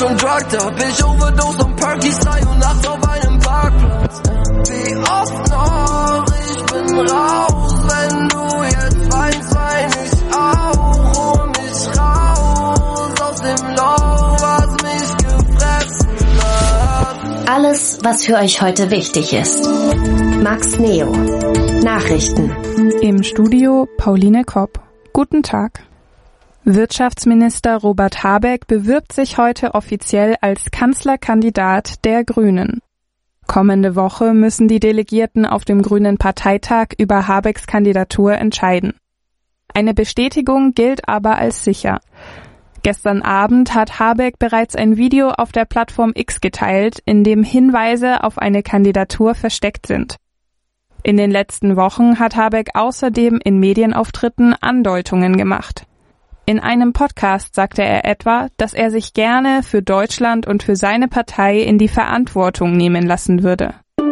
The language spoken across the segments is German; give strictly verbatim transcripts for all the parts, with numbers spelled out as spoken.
und drugged up. Ich overdose und Perkies drei Uhr nachts auf einem Parkplatz. Wie oft noch, ich bin raus, wenn du jetzt weinst, wein ich auch. Hol mich raus aus dem Loch, was mich gefressen hat. Alles, was für euch heute wichtig ist. Max Neo. Nachrichten. Im Studio Pauline Kopp. Guten Tag. Wirtschaftsminister Robert Habeck bewirbt sich heute offiziell als Kanzlerkandidat der Grünen. Kommende Woche müssen die Delegierten auf dem Grünen Parteitag über Habecks Kandidatur entscheiden. Eine Bestätigung gilt aber als sicher. Gestern Abend hat Habeck bereits ein Video auf der Plattform X geteilt, in dem Hinweise auf eine Kandidatur versteckt sind. In den letzten Wochen hat Habeck außerdem in Medienauftritten Andeutungen gemacht. In einem Podcast sagte er etwa, dass er sich gerne für Deutschland und für seine Partei in die Verantwortung nehmen lassen würde.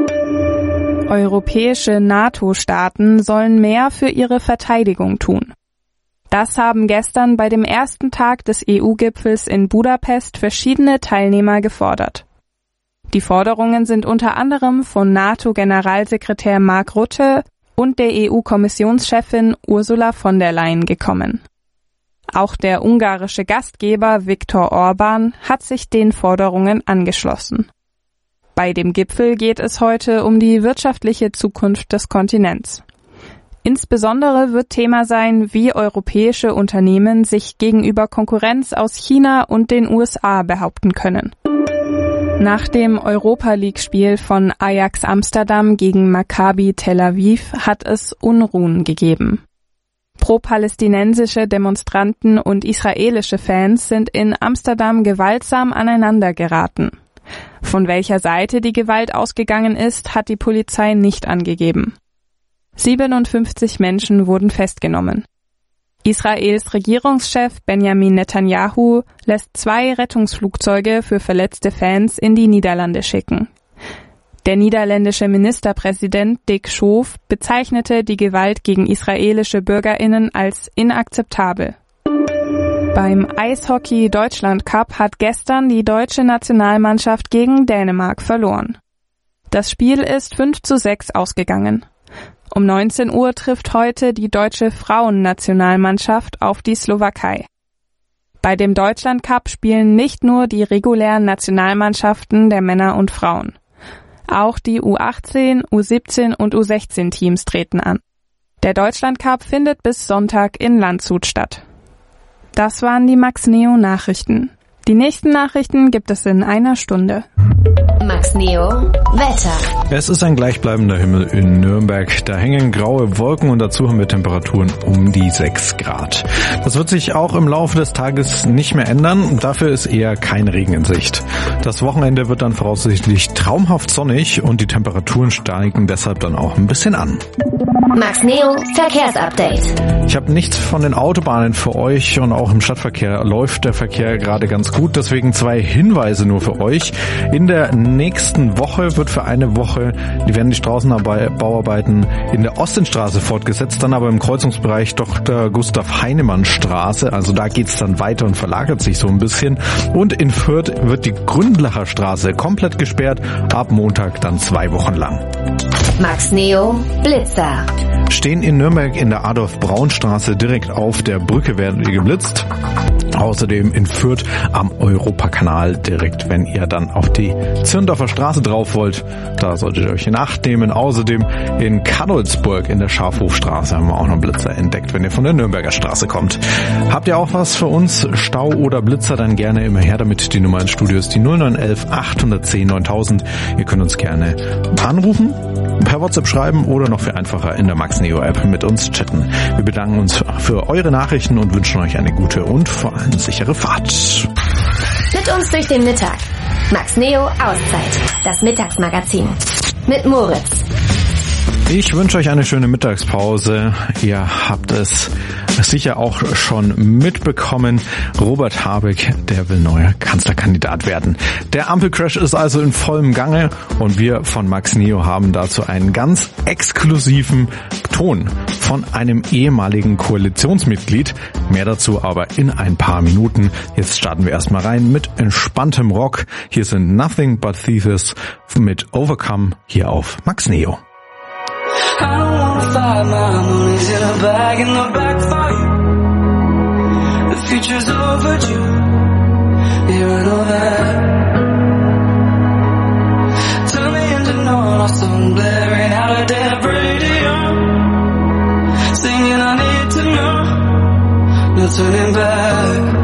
Europäische NATO-Staaten sollen mehr für ihre Verteidigung tun. Das haben gestern bei dem ersten Tag des E U-Gipfels in Budapest verschiedene Teilnehmer gefordert. Die Forderungen sind unter anderem von NATO-Generalsekretär Mark Rutte und der E U-Kommissionschefin Ursula von der Leyen gekommen. Auch der ungarische Gastgeber Viktor Orbán hat sich den Forderungen angeschlossen. Bei dem Gipfel geht es heute um die wirtschaftliche Zukunft des Kontinents. Insbesondere wird Thema sein, wie europäische Unternehmen sich gegenüber Konkurrenz aus China und den U S A behaupten können. Nach dem Europa-League-Spiel von Ajax Amsterdam gegen Maccabi Tel Aviv hat es Unruhen gegeben. Pro-palästinensische Demonstranten und israelische Fans sind in Amsterdam gewaltsam aneinander geraten. Von welcher Seite die Gewalt ausgegangen ist, hat die Polizei nicht angegeben. siebenundfünfzig Menschen wurden festgenommen. Israels Regierungschef Benjamin Netanyahu lässt zwei Rettungsflugzeuge für verletzte Fans in die Niederlande schicken. Der niederländische Ministerpräsident Dick Schoof bezeichnete die Gewalt gegen israelische BürgerInnen als inakzeptabel. Beim Eishockey-Deutschland-Cup hat gestern die deutsche Nationalmannschaft gegen Dänemark verloren. Das Spiel ist fünf zu sechs ausgegangen. Um neunzehn Uhr trifft heute die deutsche Frauennationalmannschaft auf die Slowakei. Bei dem Deutschland-Cup spielen nicht nur die regulären Nationalmannschaften der Männer und Frauen. Auch die U achtzehn, U siebzehn und U sechzehn Teams treten an. Der Deutschland-Cup findet bis Sonntag in Landshut statt. Das waren die Max Neo Nachrichten. Die nächsten Nachrichten gibt es in einer Stunde. Max Neo Wetter. Es ist ein gleichbleibender Himmel in Nürnberg. Da hängen graue Wolken und dazu haben wir Temperaturen um die sechs Grad. Das wird sich auch im Laufe des Tages nicht mehr ändern. Dafür ist eher kein Regen in Sicht. Das Wochenende wird dann voraussichtlich traumhaft sonnig und die Temperaturen steigen deshalb dann auch ein bisschen an. Max Neo Verkehrsupdate. Ich habe nichts von den Autobahnen für euch und auch im Stadtverkehr läuft der Verkehr gerade ganz gut. Deswegen zwei Hinweise nur für euch. In der nächsten Woche wird für eine Woche, die werden die Straßenbauarbeiten in der Ostendstraße fortgesetzt, dann aber im Kreuzungsbereich Doktor Gustav Heinemann Straße. Also da geht's dann weiter und verlagert sich so ein bisschen. Und in Fürth wird die Gründlacher Straße komplett gesperrt, ab Montag dann zwei Wochen lang. Max Neo Blitzer. Stehen in Nürnberg in der Adolf-Braun-Straße direkt auf der Brücke werden wir geblitzt. Außerdem in Fürth am Europakanal direkt, wenn ihr dann auf die Zirndorfer Straße drauf wollt. Da solltet ihr euch in Acht nehmen. Außerdem in Kadolsburg in der Schafhofstraße haben wir auch noch Blitzer entdeckt, wenn ihr von der Nürnberger Straße kommt. Habt ihr auch was für uns? Stau oder Blitzer? Dann gerne immer her damit. Die Nummer ins Studio ist die null neun eins eins eins null neun neuntausend. Ihr könnt uns gerne anrufen, per WhatsApp schreiben oder noch viel einfacher in der Max Neo App mit uns chatten. Wir bedanken uns für eure Nachrichten und wünschen euch eine gute und vor allem sichere Fahrt. Mit uns durch den Mittag. Max Neo Auszeit. Das Mittagsmagazin. Mit Moritz. Ich wünsche euch eine schöne Mittagspause. Ihr habt es sicher auch schon mitbekommen. Robert Habeck, der will neuer Kanzlerkandidat werden. Der Ampelcrash ist also in vollem Gange und wir von Max Neo haben dazu einen ganz exklusiven Ton von einem ehemaligen Koalitionsmitglied. Mehr dazu aber in ein paar Minuten. Jetzt starten wir erstmal rein mit entspanntem Rock. Hier sind Nothing But Thieves mit Overcome hier auf Max Neo. I don't wanna fight my money's in a bag in the back for you. The future's overdue. Yeah, I know that. Turn the engine on, our song blaring out of dead radio. Singing I need to know, no turning back.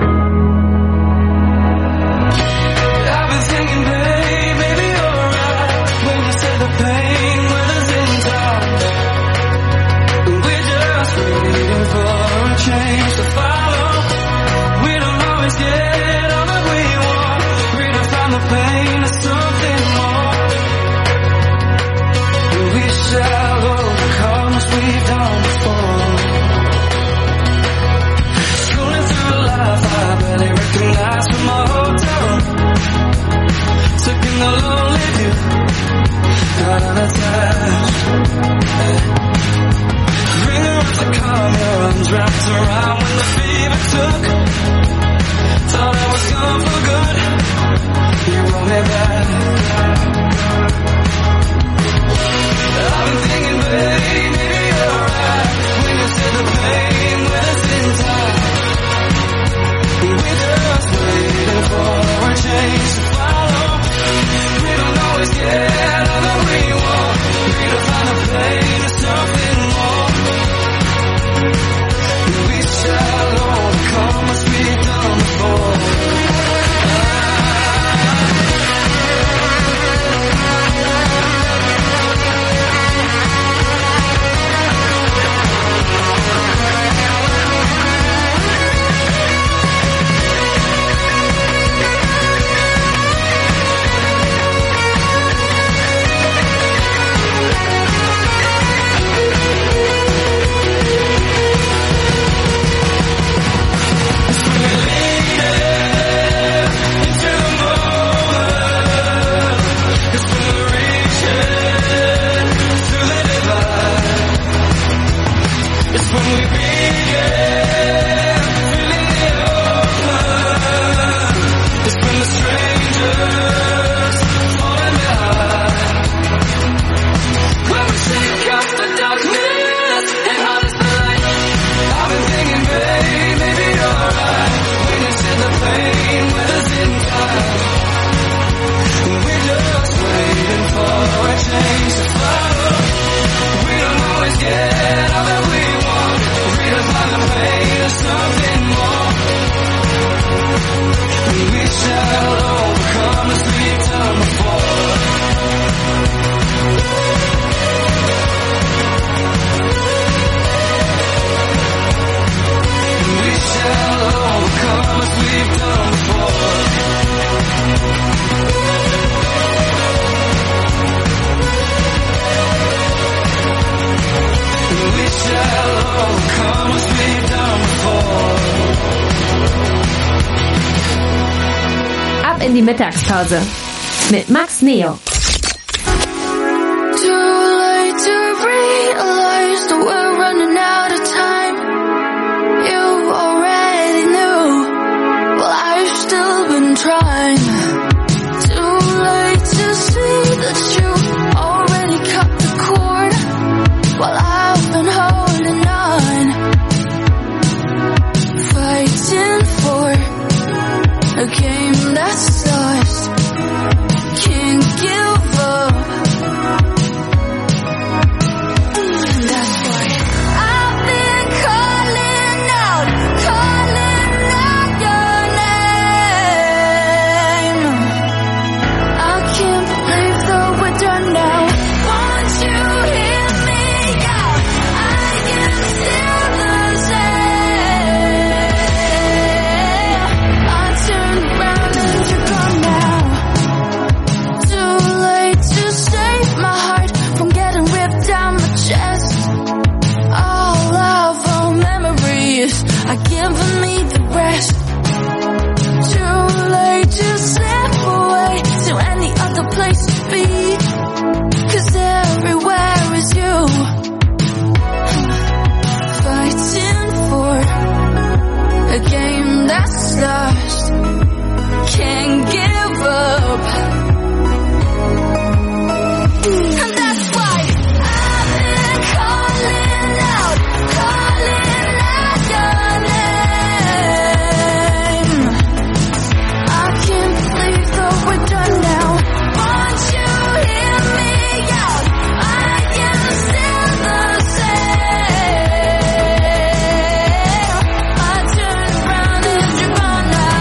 I've been thinking, babe, maybe you're right when you said the pain weather's in time. We're just waiting for a change to follow. We don't always get all that we want. Redefine the pain to something more. We shall overcome as we've done before. Scrolling through life, I barely recognize from my hotel room. Taking the lonely view, not unattached. Ring around to calm your arms wrapped around when the fever took. Thought I was gone for good, you brought me back. I've been thinking, babe, maybe you're right when you said the pain with us in time. We're just waiting for a change to follow. We don't always get all that we want. Redefine the pain to something more. We shall overcome as we've done before. In die Mittagspause mit Max Neo. Too late to realize that we're running out of time. You already knew, well I've still been trying. Too late to see that you already cut the cord, while I've been holding on, fighting for a game that's lost. Can't give never need the rest. Too late to slip away to any other place to be. Cause everywhere is you. Fighting for a game that's lost. Can't give up. And that's why I've been calling out, calling out your name. I can't believe that we're done now. Won't you hear me out? I am still the same. I turn around and you're gone now.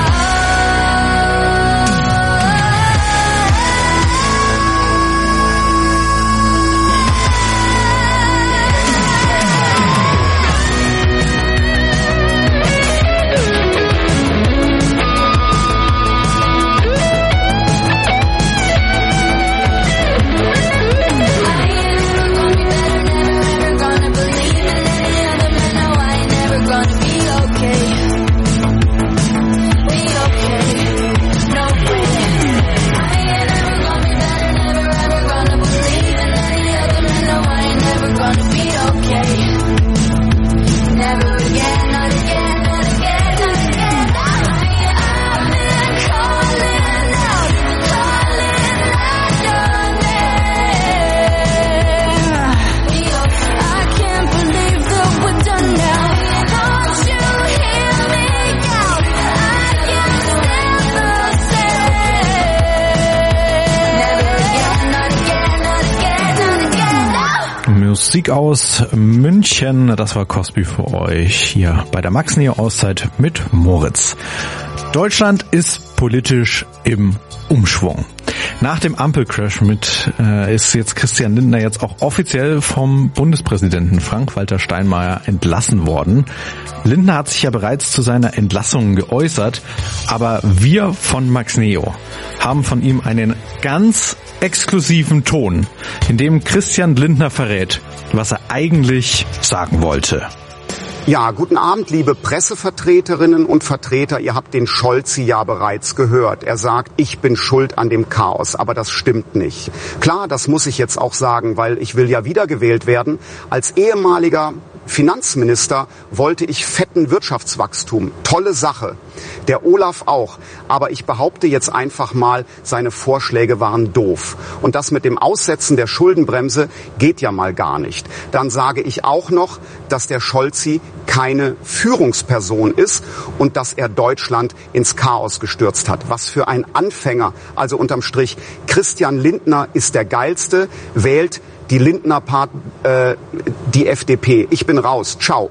Musik aus München, das war Cosby für euch hier bei der Max Neo Auszeit mit Moritz. Deutschland ist politisch im Umschwung. Nach dem Ampelcrash mit äh, ist jetzt Christian Lindner jetzt auch offiziell vom Bundespräsidenten Frank-Walter Steinmeier entlassen worden. Lindner hat sich ja bereits zu seiner Entlassung geäußert, aber wir von Max Neo haben von ihm einen ganz exklusiven Ton, in dem Christian Lindner verrät, was er eigentlich sagen wollte. Ja, guten Abend, liebe Pressevertreterinnen und Vertreter. Ihr habt den Scholzi ja bereits gehört. Er sagt, ich bin schuld an dem Chaos, aber das stimmt nicht. Klar, das muss ich jetzt auch sagen, weil ich will ja wiedergewählt werden. Als ehemaliger Finanzminister wollte ich fetten Wirtschaftswachstum. Tolle Sache. Der Olaf auch. Aber ich behaupte jetzt einfach mal, seine Vorschläge waren doof. Und das mit dem Aussetzen der Schuldenbremse geht ja mal gar nicht. Dann sage ich auch noch, dass der Scholzi keine Führungsperson ist und dass er Deutschland ins Chaos gestürzt hat. Was für ein Anfänger. Also unterm Strich, Christian Lindner ist der Geilste, wählt die Lindner Part, äh, die F D P. Ich bin raus. Ciao.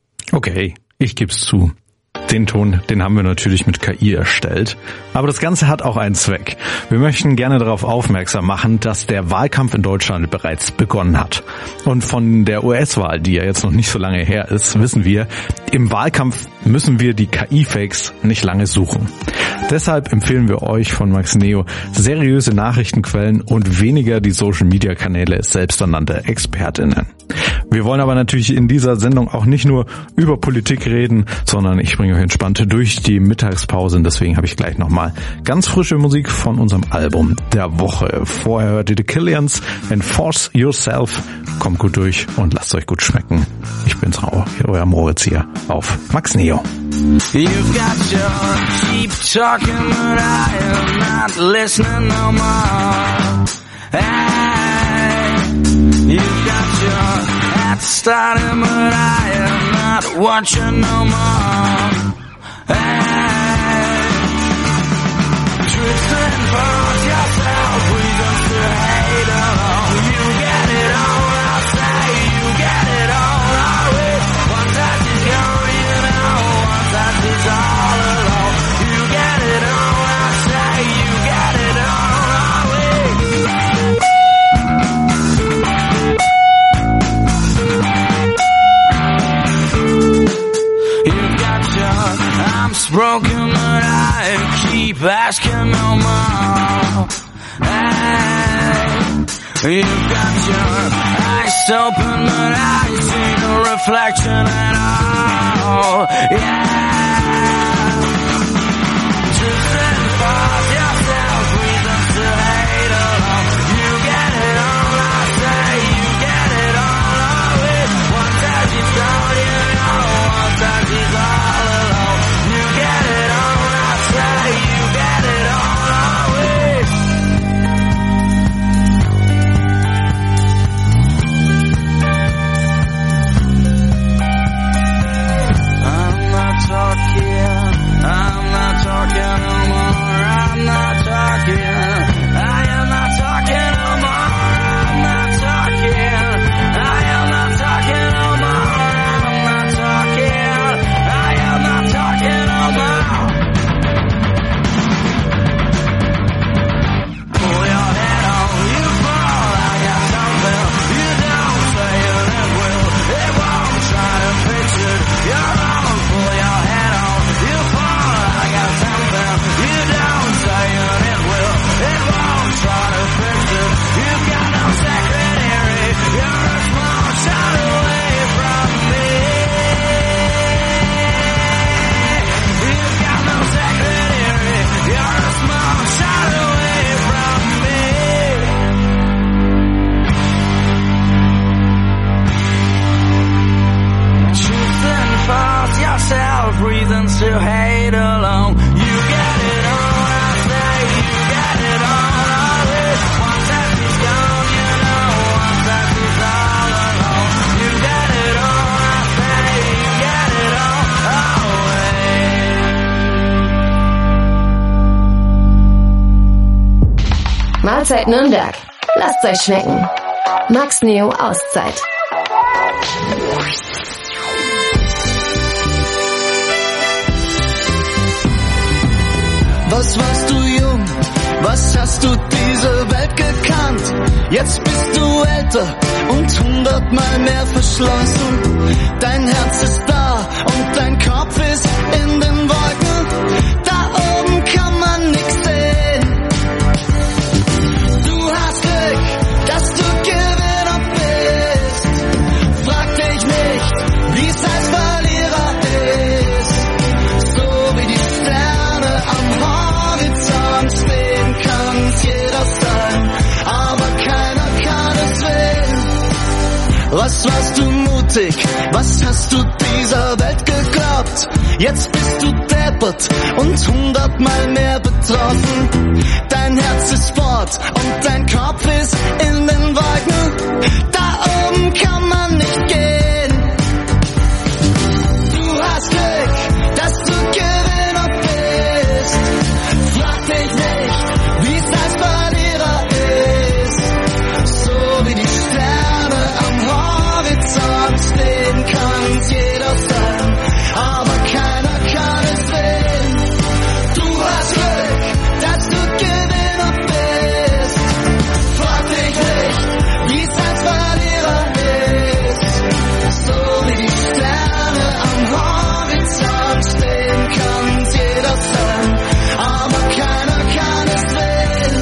Okay, ich geb's zu. Den Ton, den haben wir natürlich mit K I erstellt. Aber das Ganze hat auch einen Zweck. Wir möchten gerne darauf aufmerksam machen, dass der Wahlkampf in Deutschland bereits begonnen hat. Und von der U S-Wahl, die ja jetzt noch nicht so lange her ist, wissen wir, im Wahlkampf müssen wir die K I-Fakes nicht lange suchen. Deshalb empfehlen wir euch von Max Neo seriöse Nachrichtenquellen und weniger die Social-Media-Kanäle selbsternannte ExpertInnen. Wir wollen aber natürlich in dieser Sendung auch nicht nur über Politik reden, sondern ich bringe euch entspannt durch die Mittagspause. Und deswegen habe ich gleich nochmal ganz frische Musik von unserem Album der Woche. Vorher hört ihr The Killians, Enforce Yourself. Kommt gut durch und lasst euch gut schmecken. Ich bin's, euer Moritz hier auf Max Neo. You've got your cheap talking, but I am not listening no more. Hey, you've got your hat starting, but I am not watching no more. Hey, twist and fold yourself, reasons to hate along. You get it all, I'll say you get it all. I wish one touch is gone, you know, one touch is all alone. You get it all, I'll say you get it all. I wish. You've got your arms broken, but I keep asking no more. Hey, You've got your eyes open, but I see no reflection at all. Yeah. Truth and false, yourself, reasons to hate alone. You get it all, I say, you get it all away. One time she's gone, you know, one time she's all alone. You get it all, I say, you get it all away. I'm not talking, I'm not talking no more, I'm not talking, I am not talking no more, I'm not talking, I am not talking no more, I'm not talking, I am not talking no more. Pull your head on, you fall, I got something, you don't say it, it will, it won't, try to fix it, you're wrong. Pull your head on, you fall, I got something, you don't say it, it will, it won't, try to fix it, you've got no secretary, you're a small shot away from me. You've got no secretary, you're a small shot away from me. Truth and false, yourself, reasons to hate alone. You get it all, I say, you get it all away. Once that she's gone, you know, once that she's all alone. You get it all, I say, you get it all away. Mahlzeit Nürnberg. Lasst's euch schmecken. Max Neo Auszeit. Was warst du jung? Was hast du diese Welt gekannt? Jetzt bist du älter und hundertmal mehr verschlossen. Dein Herz ist da und dein Kopf ist in den Wolken. Da oben kann man nix sehen. Du hast Glück, dass du Gewinner bist. Frag dich nicht, wie's als Verlierer ist. So wie die Sterne am Horizont stehen, kann's jeder sein, aber keiner kann es sehen. Was warst du mutig? Was hast du dieser Welt geglaubt? Jetzt bist du deppert und hundertmal mehr betroffen. Dein Herz ist fort und dein Kopf ist in den Wolken. Da oben kann man nicht gehen. Du hast Glück, dass du Gewinner bist. Frag dich nicht, wie's als Verlierer ist. So wie die Sterne am Horizont stehen, kann's jeder sein, aber keiner kann es sehen. Du hast Glück, dass du Gewinner bist. Frag dich nicht, wie's als Verlierer ist. So wie die Sterne am Horizont stehen, kann's jeder sein, aber keiner kann es sehen.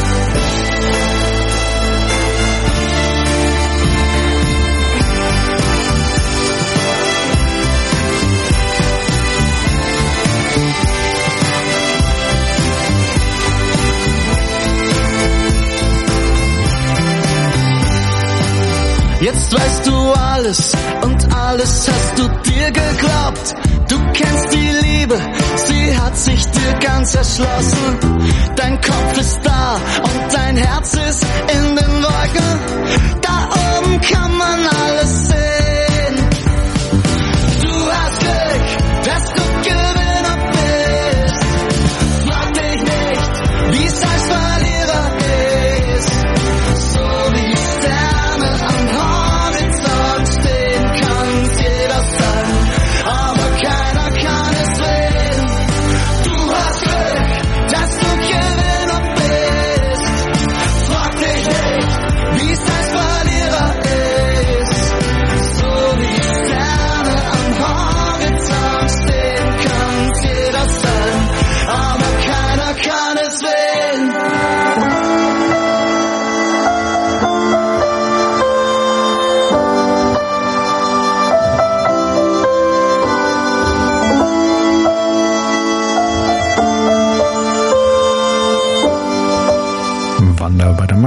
Jetzt weißt du alles und alles hast du dir geglaubt. Du kennst die Liebe, sie hat sich dir ganz erschlossen. Dein Kopf ist da und dein Herz ist in den Wolken. Da oben kann man alles sehen. Du hast Glück, dass du Gewinner bist. Frag dich nicht, wie's als Verlierer ist. So wie die Sterne am Horizont stehen, kann's jeder sein, aber keiner kann es sehen. Du hast Glück, dass du Gewinner bist. Frag dich nicht, wie's als Verlierer ist.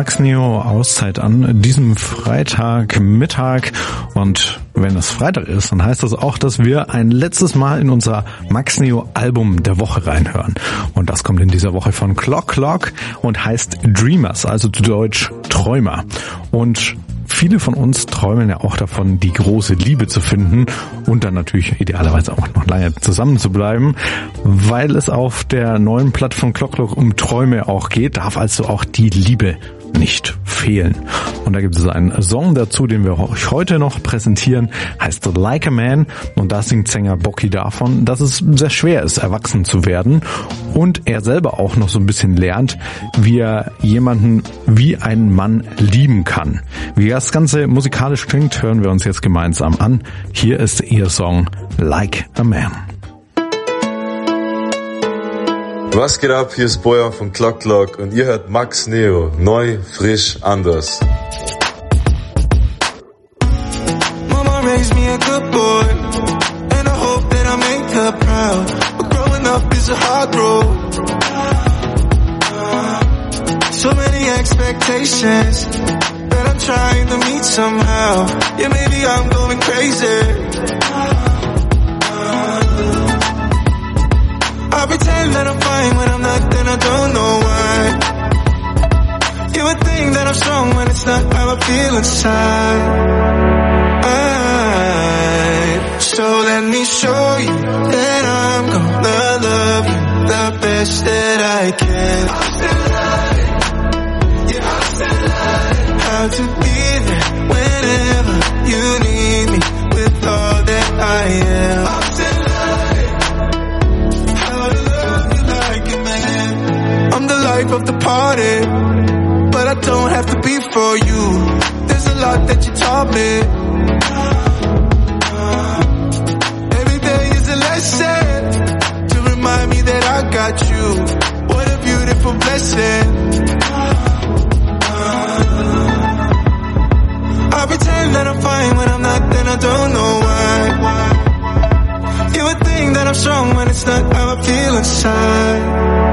Max Neo Auszeit an diesem Freitagmittag. Und wenn es Freitag ist, dann heißt das auch, dass wir ein letztes Mal in unser Max Neo Album der Woche reinhören. Und das kommt in dieser Woche von Clock Clock und heißt Dreamers, also zu Deutsch Träumer. Und viele von uns träumen ja auch davon, die große Liebe zu finden und dann natürlich idealerweise auch noch lange zusammen zu bleiben. Weil es auf der neuen Platte von Clock Clock um Träume auch geht, darf also auch die Liebe nicht fehlen. Und da gibt es einen Song dazu, den wir euch heute noch präsentieren, heißt Like a Man, und da singt Sänger Bocky davon, dass es sehr schwer ist, erwachsen zu werden, und er selber auch noch so ein bisschen lernt, wie er jemanden wie einen Mann lieben kann. Wie das Ganze musikalisch klingt, hören wir uns jetzt gemeinsam an. Hier ist ihr Song Like a Man. Was geht ab? Hier ist Boyan von Clock Clock und ihr hört Max Neo, neu, frisch, anders. Mama raised me a good boy, and I hope that I make her proud. But growing up is a hard road. So many expectations that I'm trying to meet somehow. Yeah, maybe I'm going crazy. I pretend that I'm fine when I'm not, then I don't know why. You would think that I'm strong when it's not how I feel inside. I, so let me show you that I'm gonna love you the best that I can. I'm still learning, yeah, I'm still learning how to be there whenever you need me with all that I am. I'm still learning. I'm the life of the party, but I don't have to be for you. There's a lot that you taught me. Every day is a lesson to remind me that I got you. What a beautiful blessing. I pretend that I'm fine when I'm not, then I don't know why. You would think that I'm strong when it's not how I feel inside.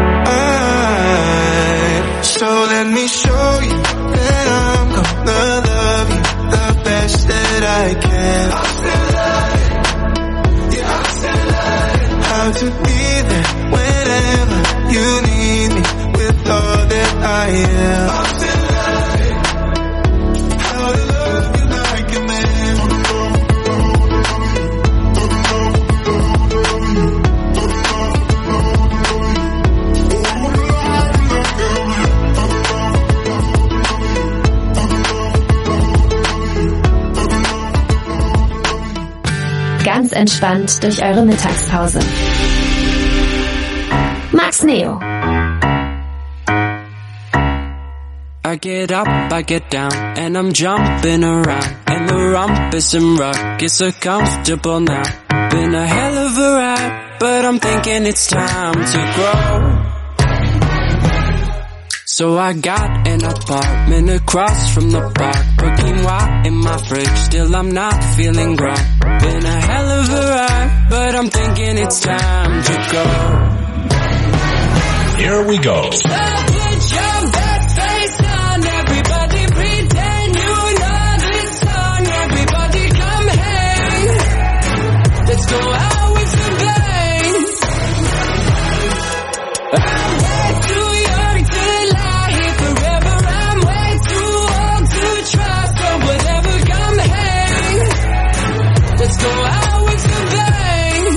So let me show you that I'm gonna love you the best that I can. I'm still learning, yeah, I'm still learning how to be there whenever you need me with all that I am. I'm still learning how to love you like a man. Ganz entspannt durch eure Mittagspause. Max Neo. I get up, I get down, and I'm jumping around, and the rumpus and ruck is so comfortable now. Been a hell of a ride, but I'm thinking it's time to grow. So I got an apartment across from the park, put quinoa in my fridge, still I'm not feeling grown. Been a hell of a ride, but I'm thinking it's time to go. Here we go. So put your best face on, everybody pretend you know this song. Everybody come hang, let's go out with the bang. I'm way too young to lie here forever, I'm way too old to try, so whatever, come hang, let's go out with the bang.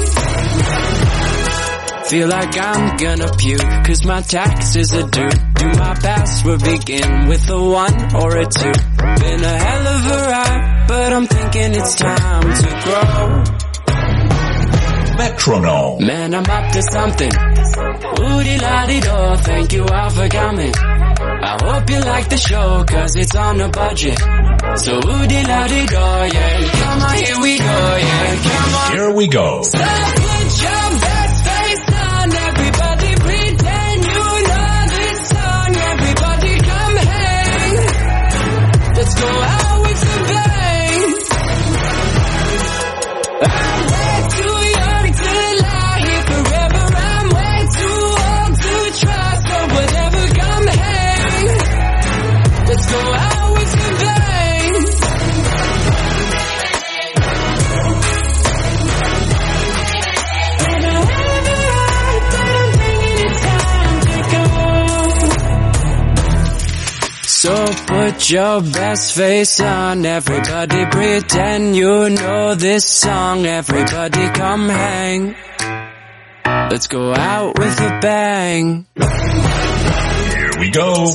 Feel like I'm gonna puke, cause my taxes are due. Do my password begin with a one or a two? Been a hell of a ride, but I'm thinking it's time to grow. Metronome. Man, I'm up to something. Oodie-la-dee-do, thank you all for coming. I hope you like the show, cause it's on a budget. So oodie-la-dee-do, yeah. Come on, here we go, yeah. Come on. Here we go. So put your best face on, everybody pretend you know this song. Everybody come hang, let's go out with the bang. I'm way too young to lie here forever, I'm way too old to try, so whatever, come hang, So put your best face on. Everybody pretend you know this song. Everybody come hang. Let's go out with a bang. Here we go.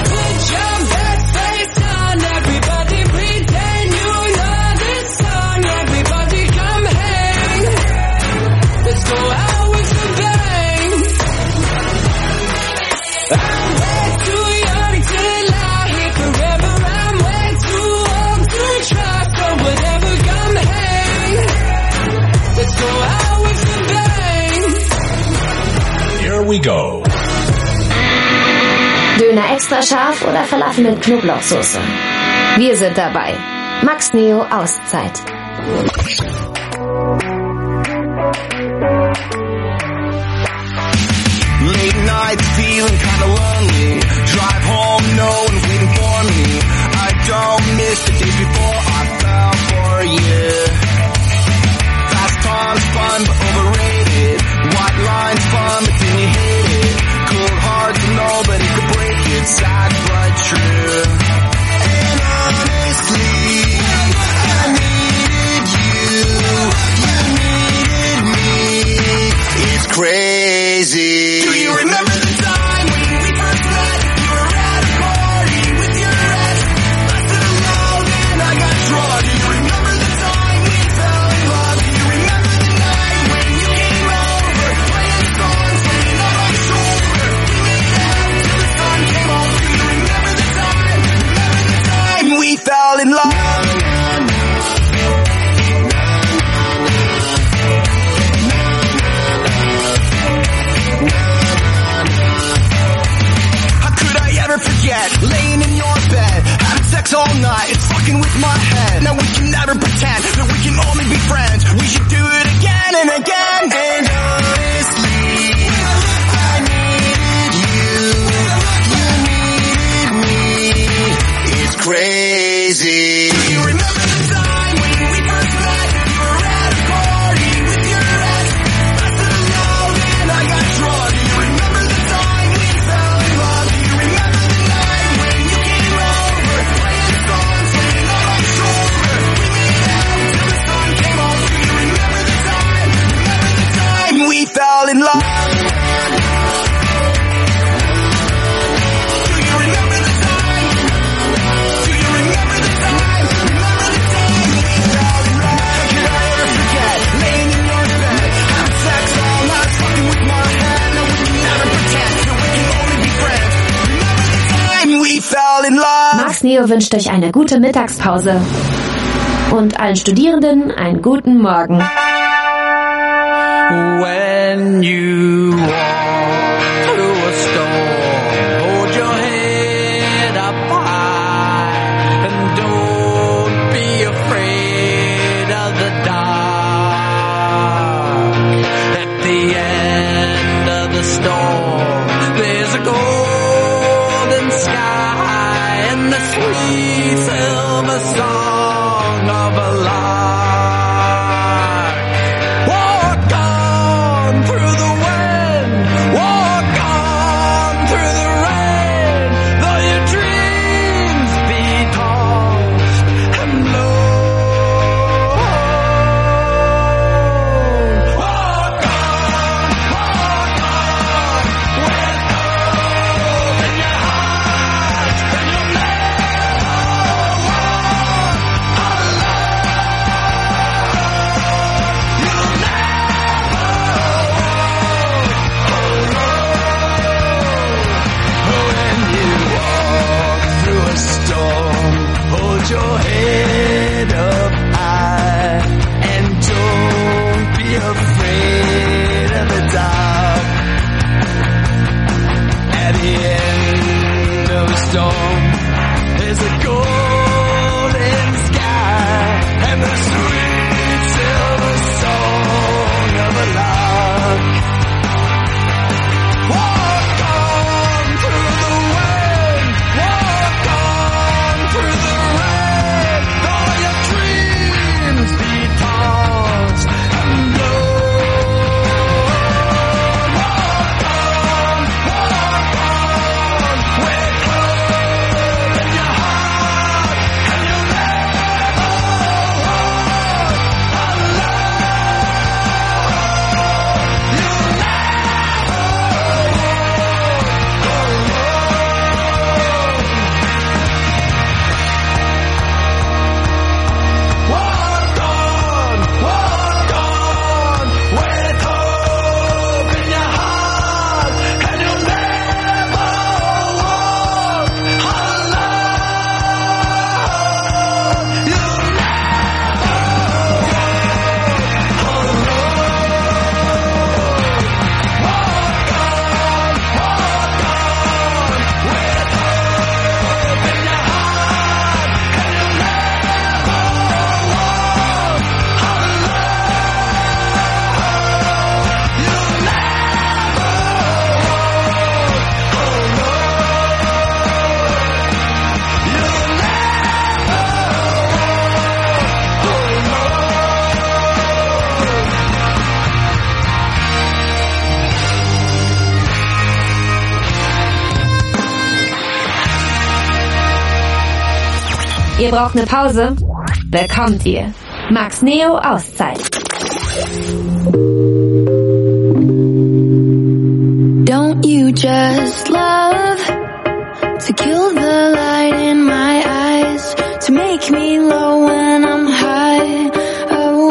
Here we go. Döner extra scharf oder Falafel mit Knoblauchsoße? Wir sind dabei. Max Neo Auszeit. Late night feeling kinda lonely. Drive home, no one waiting for me. I don't miss the days before I fell for you. Fast times fun but overrated. White lines fun but then you hate it. Cold hearts nobody could break it. Sad but true. And honestly, I needed you. You needed me. It's crazy. Do you remember the time when we first met? You were at a party with your ex. Busted alone and I got drunk. Do you remember the time we fell in love? Do you remember the night when you came over? Playing songs, playing on my shoulder. We made out till the sun came up. Do you remember the time? Remember the time we fell in love? Forget, laying in your bed, having sex all night, it's fucking with my head. Now we can never pretend that we can only be friends. We should do it again and again. And honestly, I needed you. You needed me. It's crazy. Do you remember the time when we first met? You were at a party with your ex. Busted alone and I got drunk. Do you remember the time we fell in love? Do you remember we fell in love? Do you remember the time? Do you remember the time? Remember the time we fell in love? How could I ever forget? Laying in your bed, having sex all night, fucking with my head. Now we can never pretend that we can only be friends. Remember the time we fell in love? Max Neo wünscht euch eine gute Mittagspause und allen Studierenden einen guten Morgen. When you walk through a storm, hold your head up high and don't be afraid of the dark. At the end of the storm, there's a golden sky and the sweet silver song of a lark. Ihr braucht eine Pause? Bekommt ihr. Max Neo Auszeit. Don't you just love to kill the light in my eyes, to make me low when I'm high? Oh,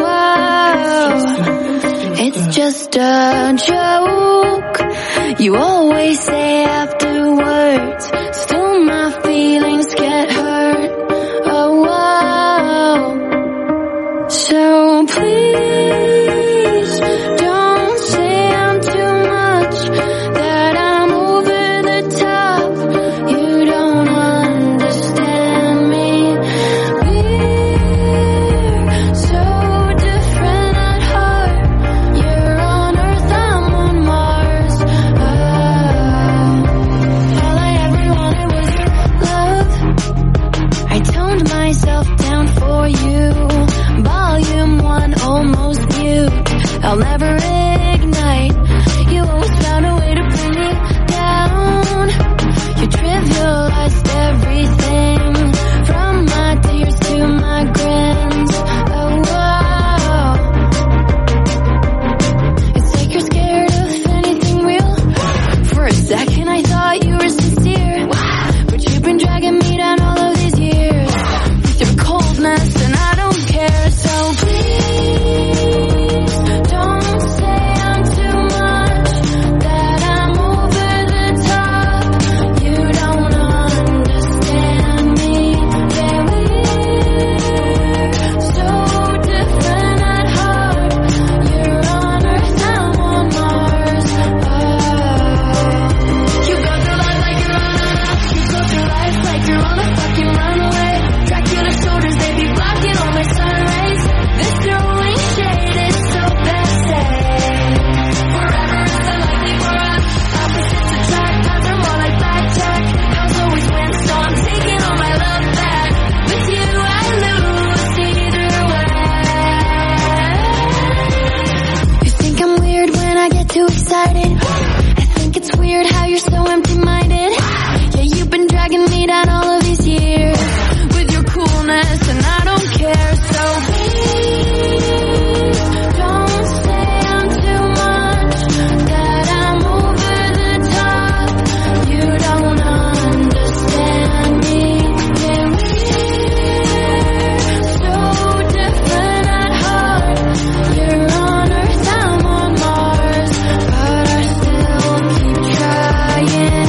wow. It's just a joke. You always say afterwards, still my feelings get hurt. Oh, wow. So please don't say I'm too much, that I'm over the top. You don't understand me. We're so different at heart. You're on Earth, I'm on Mars. Oh, all I ever wanted was your love. I toned myself down for you. Volume one almost mute. I'll never ignite. You always found a way to bring me down. You trivialized everything, from my tears to my grins. Oh, wow. It's like you're scared of anything real. For a second I thought you were sincere, but you've been dragging me down all of these years with your coldness, and I don't care. So please don't say I'm too much, that I'm over the top. You don't understand me. Yeah, we're so different at heart. You're on Earth, I'm on Mars. Oh, you go through life like you're on a, you go through life like you're on a fucking runaway. Dracula's shoulders, they be blocking all my sun rays. This throwing shade is so passe. Forever is unlikely for us. Opposites attract, times are more like blackjack. Girls always win, so I'm taking all my love back. With you I lose either way. You think I'm weird when I get too excited? I think it's weird how you're so empty-minded. Yeah, you've been dragging me down all of these years with your coolness, and I don't care. So please don't say I'm too much, that I'm over the top. You don't understand me. Yeah, we're so different at heart. You're on Earth, I'm on Mars, but I still keep trying.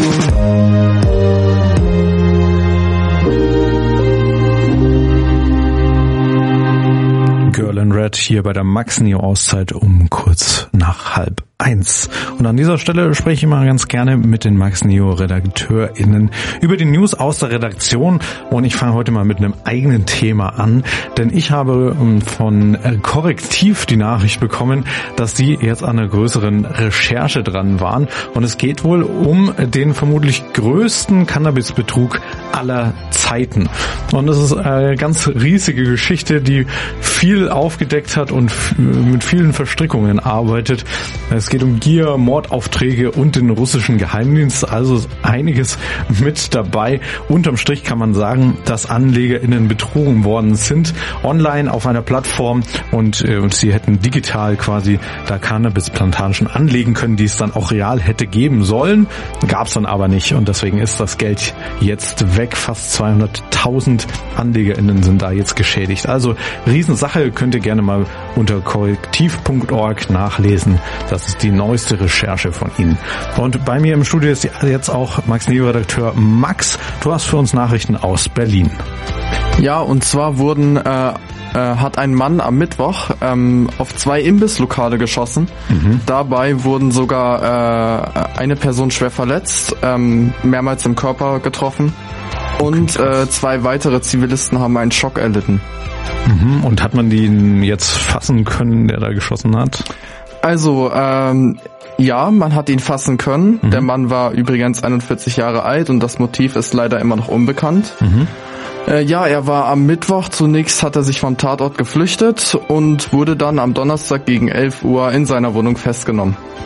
Girl in Red hier bei der Max Neo Auszeit um kurz nach halb eins. Und an dieser Stelle spreche ich immer ganz gerne mit den Max Neo RedakteurInnen über die News aus der Redaktion, und ich fange heute mal mit einem eigenen Thema an, denn ich habe von Korrektiv die Nachricht bekommen, dass sie jetzt an einer größeren Recherche dran waren, und es geht wohl um den vermutlich größten Cannabisbetrug aller Zeiten. Und das ist eine ganz riesige Geschichte, die viel aufgedeckt hat und mit vielen Verstrickungen arbeitet. Es geht um Gier, Mordaufträge und den russischen Geheimdienst, also einiges mit dabei. Unterm Strich kann man sagen, dass AnlegerInnen betrogen worden sind, online auf einer Plattform, und, äh, und sie hätten digital quasi da Cannabisplantagen anlegen können, die es dann auch real hätte geben sollen. Gab es dann aber nicht, und deswegen ist das Geld jetzt weg. Fast zweihunderttausend AnlegerInnen sind da jetzt geschädigt. Also Riesensache, könnt ihr gerne mal unter korrektiv punkt org nachlesen. Das ist die neueste Recherche von Ihnen. Und bei mir im Studio ist jetzt auch Max Neo Redakteur Max. Du hast für uns Nachrichten aus Berlin. Ja, und zwar wurden äh, äh, hat ein Mann am Mittwoch ähm, auf zwei Imbisslokale geschossen. Mhm. Dabei wurden sogar äh, eine Person schwer verletzt, ähm, mehrmals im Körper getroffen, und äh, zwei weitere Zivilisten haben einen Schock erlitten. Mhm. Und hat man den jetzt fassen können, der da geschossen hat? Also, ähm, ja, man hat ihn fassen können. Mhm. Der Mann war übrigens einundvierzig Jahre alt und das Motiv ist leider immer noch unbekannt. Mhm. Äh, ja, er war am Mittwoch, zunächst hat er sich vom Tatort geflüchtet und wurde dann am Donnerstag gegen elf Uhr in seiner Wohnung festgenommen.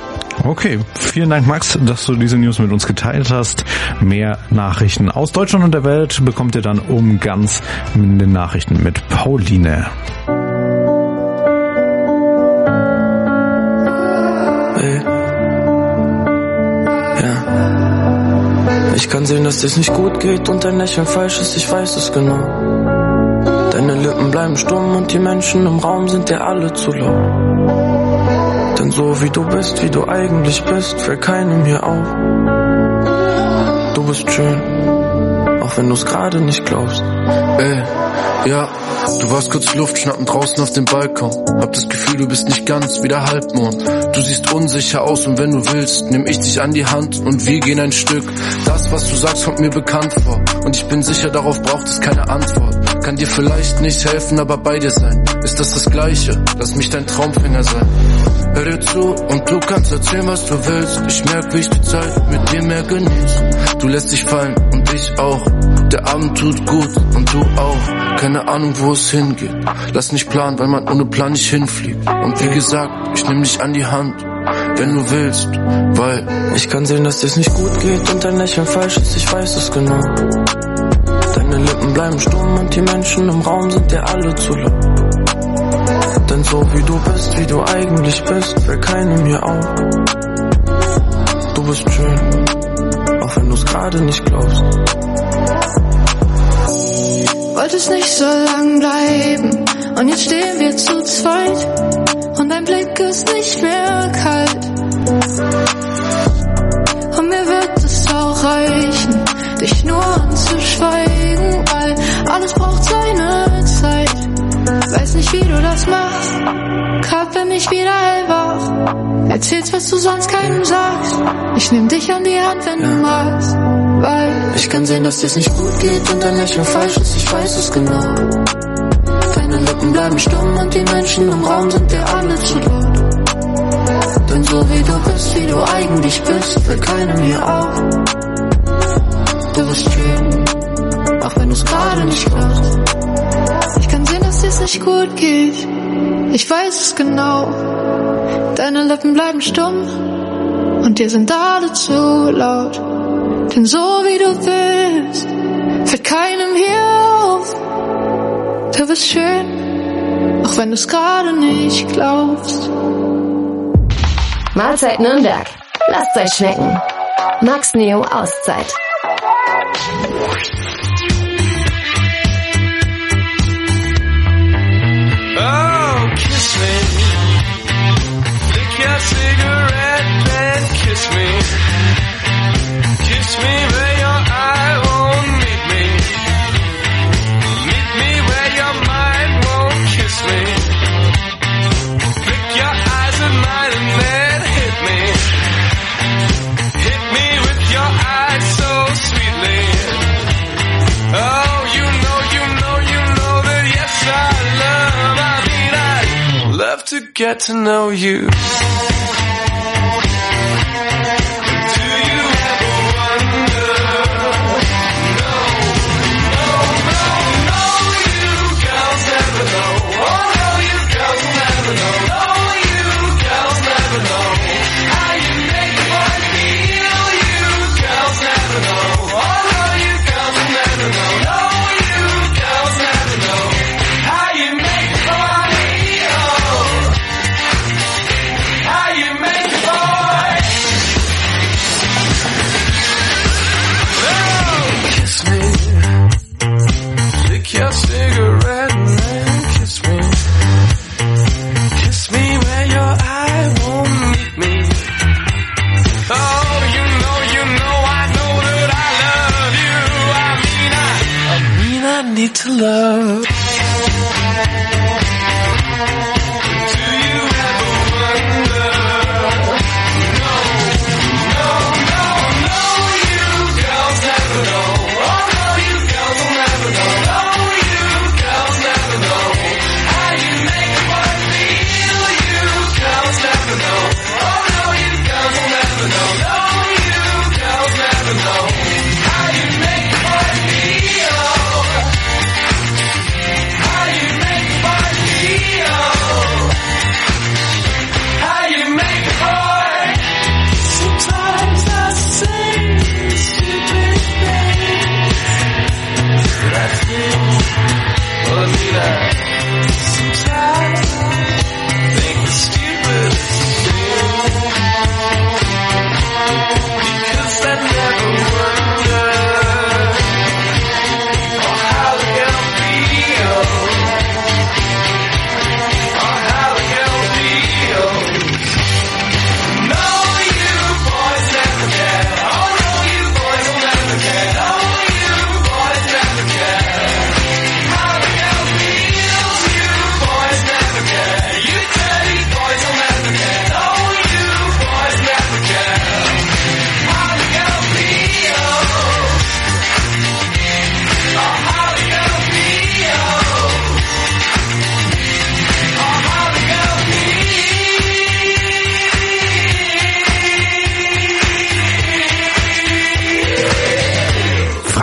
Okay, vielen Dank, Max, dass du diese News mit uns geteilt hast. Mehr Nachrichten aus Deutschland und der Welt bekommt ihr dann um ganz in den Nachrichten mit Pauline. Ey. Ja. Ich kann sehen, dass dir's nicht gut geht und dein Lächeln falsch ist, ich weiß es genau. Deine Lippen bleiben stumm und die Menschen im Raum sind dir alle zu laut. Denn so wie du bist, wie du eigentlich bist, fällt keinem hier auf. Du bist schön, auch wenn du's gerade nicht glaubst. Ey, ja, du warst kurz Luft schnappen draußen auf dem Balkon. Hab das Gefühl, du bist nicht ganz wie der Halbmond. Du siehst unsicher aus und wenn du willst, nehm ich dich an die Hand und wir gehen ein Stück. Das, was du sagst, kommt mir bekannt vor. Und ich bin sicher, darauf braucht es keine Antwort. Kann dir vielleicht nicht helfen, aber bei dir sein. Ist das das Gleiche? Lass mich dein Traumfänger sein. Hör dir zu und du kannst erzählen, was du willst. Ich merk, wie ich die Zeit mit dir mehr genieße. Du lässt dich fallen und ich auch. Der Abend tut gut und du auch. Keine Ahnung, wo es hingeht. Lass nicht planen, weil man ohne Plan nicht hinfliegt. Und wie gesagt, ich nehm dich an die Hand, wenn du willst, weil ich kann sehen, dass dir's nicht gut geht und dein Lächeln falsch ist, ich weiß es genau. Deine Lippen bleiben stumm und die Menschen im Raum sind dir alle zu laut. Denn so wie du bist, wie du eigentlich bist, fällt keinem hier auf. Du bist schön, auch wenn du's gerade nicht glaubst. Wolltest nicht so lang bleiben und jetzt stehen wir zu zweit und dein Blick ist nicht mehr kalt. Und mir wird es auch reichen, dich nur anzuschweigen, weil alles braucht seine Zeit. Weiß nicht, wie du das machst, grad bin ich wieder hellwach. Erzählst, was du sonst keinem sagst. Ich nehm dich an die Hand, wenn du magst, weil ich kann sehen, dass dir's nicht gut geht und dein Lächeln falsch ist, ich weiß es genau. Deine Lippen bleiben stumm und die Menschen im Raum sind dir alle zu laut. Denn so wie du bist, wie du eigentlich bist, fällt keinem hier auf. Du bist schön, auch wenn du's gerade nicht glaubst. Ich kann sehen, dass dir's nicht gut geht, ich weiß es genau. Deine Lippen bleiben stumm und dir sind alle zu laut. Denn so wie du bist, fällt keinem hier auf. Du bist schön, auch wenn du's gerade nicht glaubst. Mahlzeit Nürnberg. Lasst's euch schmecken. Max Neo Auszeit. Oh, kiss me. Lick your cigarette and kiss me. Kiss me where your eye won't meet me. Meet me where your mind won't kiss me. Flick your eyes at mine and then hit me. Hit me with your eyes so sweetly. Oh, you know, you know, you know that yes I love, I mean I love to get to know you. How you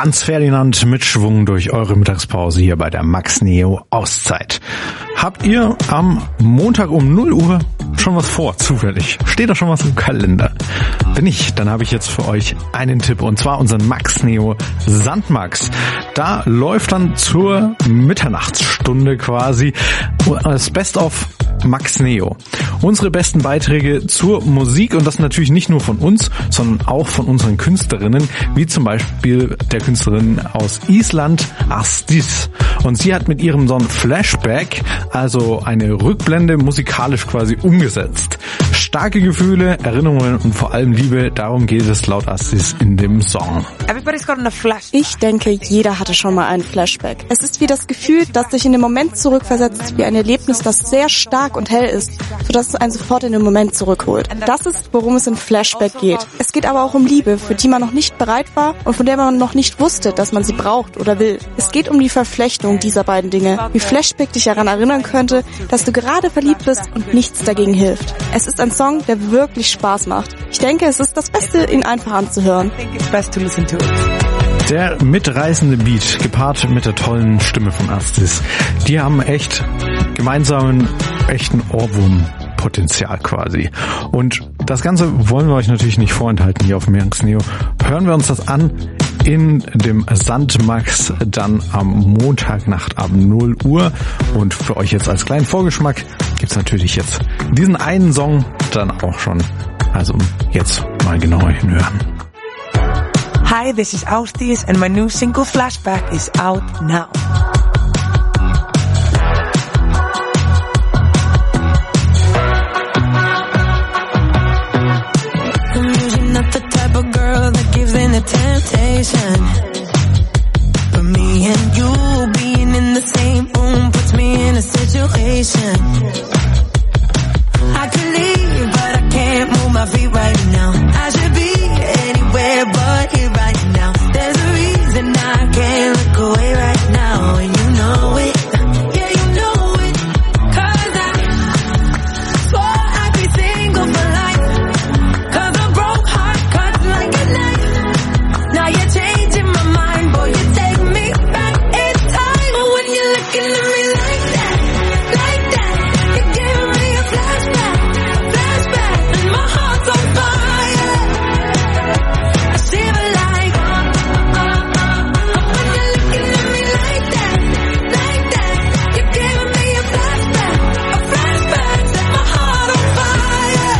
Franz Ferdinand mit Schwung durch eure Mittagspause hier bei der Max Neo Auszeit. Habt ihr am Montag um null Uhr schon was vor, zufällig? Steht da schon was im Kalender? Wenn nicht, dann habe ich jetzt für euch einen Tipp, und zwar unseren Max Neo Sandmax. Da läuft dann zur Mitternachtsstunde quasi das Best of Max Neo. Unsere besten Beiträge zur Musik, und das natürlich nicht nur von uns, sondern auch von unseren Künstlerinnen, wie zum Beispiel der Künstlerin aus Island, Astis. Und sie hat mit ihrem Song Flashback also eine Rückblende musikalisch quasi umgesetzt. Starke Gefühle, Erinnerungen und vor allem Liebe, darum geht es laut Astis in dem Song. Ich denke, jeder hatte schon mal einen Flashback. Es ist wie das Gefühl, das sich in den Moment zurückversetzt, wie ein Erlebnis, das sehr stark und hell ist, sodass es einen sofort in den Moment zurückholt. Das ist, worum es in Flashback geht. Es geht aber auch um Liebe, für die man noch nicht bereit war und von der man noch nicht wusste, dass man sie braucht oder will. Es geht um die Verflechtung dieser beiden Dinge, wie Flashback dich daran erinnern könnte, dass du gerade verliebt bist und nichts dagegen hilft. Es ist ein Song, der wirklich Spaß macht. Ich denke, es ist das Beste, ihn einfach anzuhören. Der mitreißende Beat, gepaart mit der tollen Stimme von Astis, die haben echt gemeinsamen, echten Ohrwurmpotenzial quasi. Und das Ganze wollen wir euch natürlich nicht vorenthalten hier auf Max Neo. Hören wir uns das an in dem Sandmax dann am Montagnacht ab null Uhr. Und für euch jetzt als kleinen Vorgeschmack gibt's natürlich jetzt diesen einen Song dann auch schon. Also jetzt mal genauer hinhören. Hi, this is Austis and my new single Flashback is out now. I'm usually not the type of girl that gives in to temptation, but me and you being in the same room puts me in a situation. I could leave, but I can't move my feet right now. I should be anywhere but here right now. There's a reason I can't look away right now, and you know it. Yeah, you know it. 'Cause I swore I'd be single for life. 'Cause a broke heart cuts like a knife. Now you're changing my mind, boy, you take me back in time. But when you're looking at me like that, like that, you're giving me a flashback, a flashback, and my heart's on fire. I shiver like, uh, uh, uh, uh, when you're looking at me like that, like that, you're giving me a flashback, a flashback, set my heart on fire.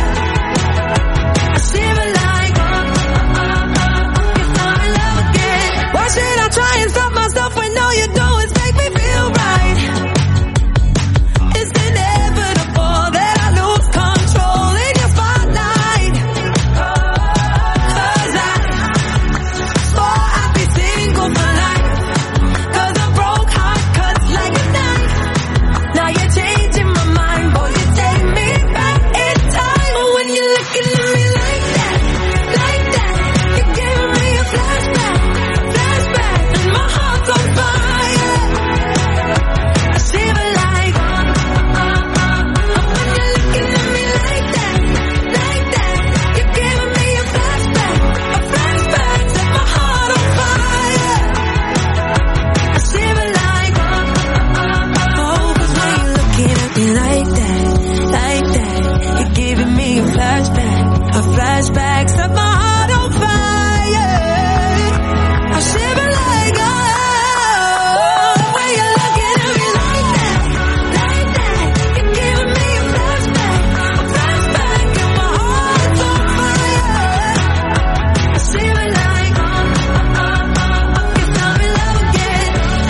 I shiver like, uh, uh, uh, uh, guess I'm in love again. Why should I try and stop myself when all you do is make me feel right? It's inevitable that I lose control in your spotlight. 'Cause I swore I'd be single for life. 'Cause a broke heart cuts like a knife. Now you're changing my mind, boy, you take me back in time. But when you're looking at me like that, like that, you're giving me a flashback, flashback, and my heart's on fire. I shiver like, uh, uh, uh, uh, when you're looking at me like that, like that, you're giving me a flashback, a flashback, set my heart on fire. I shiver like, uh, uh, uh, uh, oh, 'cause when you're looking at me like that, like that, you're giving me a flashback, a flashback, set my heart on fire. I shiver like, oh, when you're looking at me like that, like that, you're giving me a flashback, a flashback, and my heart's on fire. I shiver like, uh, uh, uh, uh, guess I'm in love again.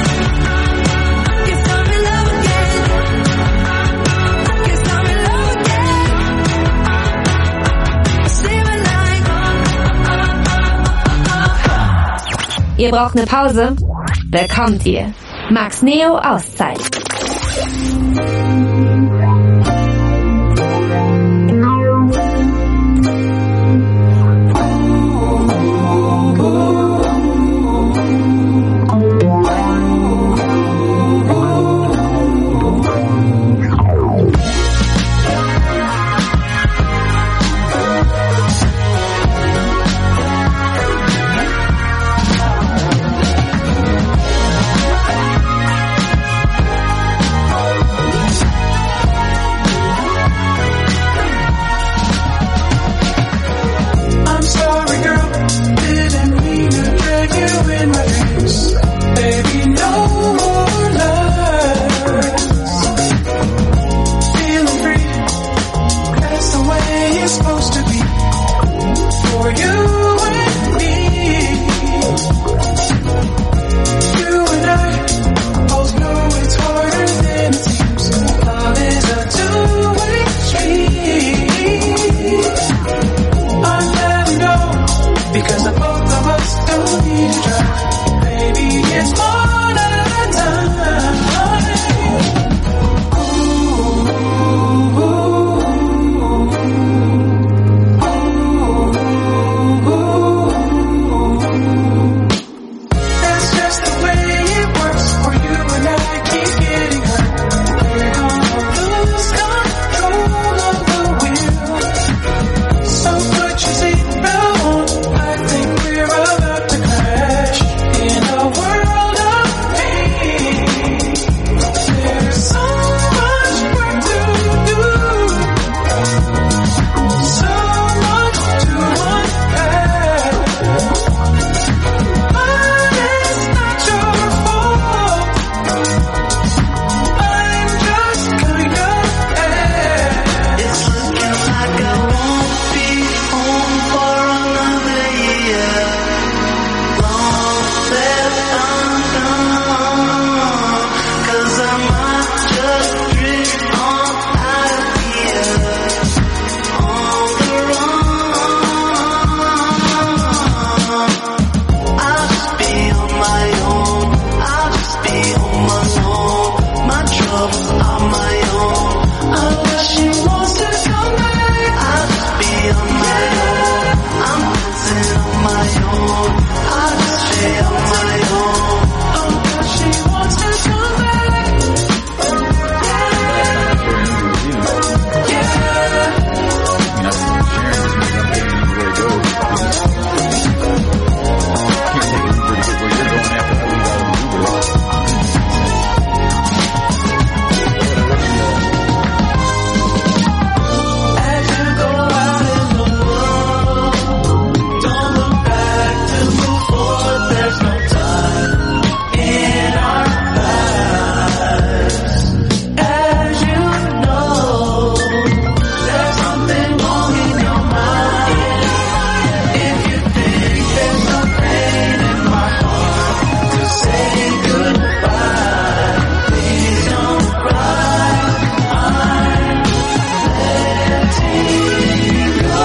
Guess I'm in love again. Guess I'm in love again. I shiver like, uh, uh, uh, uh. Ihr braucht eine Pause? Bekommt ihr. Max Neo Auszeit. for you and me. You and I both know it's harder than it seems. Love is a two-way street. I'm glad we know, because the both of us don't need to try. Baby, it's one at a time. That's just the way it works for you and I keep getting hurt. We're gonna lose control of the wheel. So put your seatbelt on. I think we're about to crash in a world of pain. There's so much work to do, so much to unpack. But it's not your fault. I'm just kinda mad. It's looking like I won't be home for another year. Long left undone, 'cause I might just drift on out of here, on the run. I'll just be on my own, I'll just be home alone. My troubles are my own, unless she wants to come back. I'll just be on my own, I'm dancing on my own. I'll just stay on my own, unless she wants to come back. As you go out in the world, don't look back to move forward. There's no time in our lives. As you know, there's something wrong in your mind. If you think there's no pain in my heart to say goodbye, please don't cry. I'm letting go.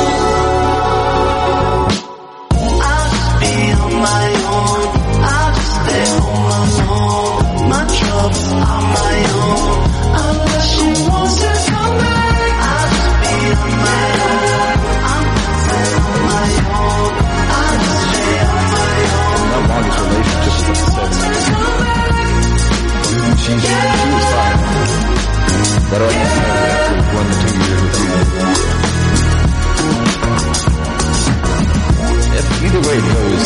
I'll just be on my own, I'll just stay home alone. My troubles are my own, unless she wants to come back. I'll just be on my own, I'm dancing on my own. I'll just stay on my own. My longest relationship was like seven years. She, she was fine. But I like to say after one to two years with you. If either way it goes.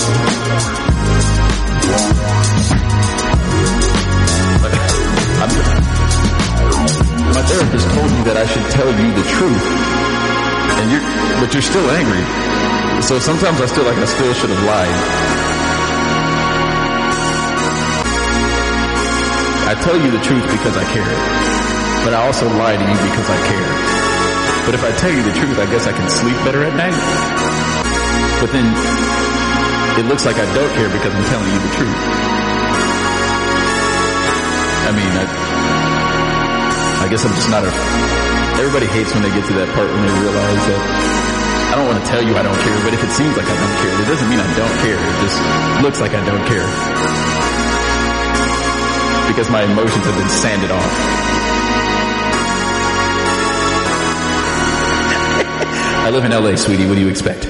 But I'm, my therapist told me that I should tell you the truth. And you're, but you're still angry. So sometimes I feel like I still should have lied. I tell you the truth because I care, but I also lie to you because I care. But if I tell you the truth, I guess I can sleep better at night. But then it looks like I don't care because I'm telling you the truth. I mean, I, I guess I'm just not a... Everybody hates when they get to that part when they realize that I don't want to tell you I don't care, but if it seems like I don't care, it doesn't mean I don't care. It just looks like I don't care. Because my emotions have been sanded off. I live in L A, sweetie. What do you expect?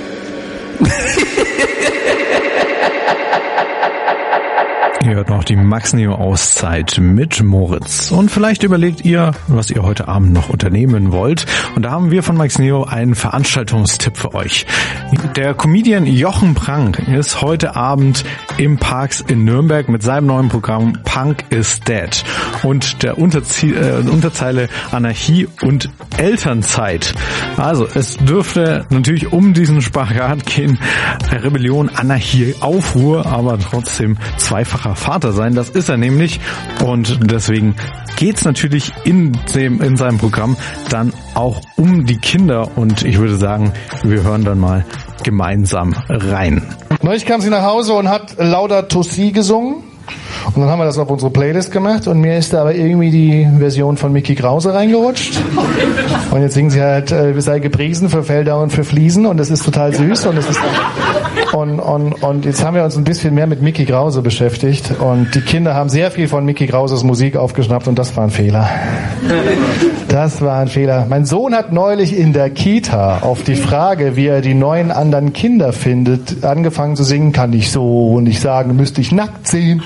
Ihr hört noch die Max Neo Auszeit mit Moritz. Und vielleicht überlegt ihr, was ihr heute Abend noch unternehmen wollt. Und da haben wir von Max Neo einen Veranstaltungstipp für euch. Der Comedian Jochen Prank ist heute Abend im Parks in Nürnberg mit seinem neuen Programm Punk is Dead. Und der Unterzie- äh, Unterzeile Anarchie und Elternzeit. Also es dürfte natürlich um diesen Spagat gehen. Rebellion, Anarchie, Aufruhr, aber trotzdem zweifacher guter Vater sein. Das ist er nämlich. Und deswegen geht's natürlich in dem, in seinem Programm dann auch um die Kinder. Und ich würde sagen, wir hören dann mal gemeinsam rein. Neulich kam sie nach Hause und hat Laudato Si gesungen. Und dann haben wir das auf unsere Playlist gemacht und mir ist da aber irgendwie die Version von Mickey Krause reingerutscht. Und jetzt singen sie halt, äh, sei gepriesen für Felder und für Fliesen und das ist total süß und das ist und, und, und jetzt haben wir uns ein bisschen mehr mit Mickey Krause beschäftigt und die Kinder haben sehr viel von Mickey Krauses Musik aufgeschnappt und das war ein Fehler. Das war ein Fehler. Mein Sohn hat neulich in der Kita auf die Frage, wie er die neun anderen Kinder findet, angefangen zu singen, kann ich so und ich sagen, müsste ich nackt sehen.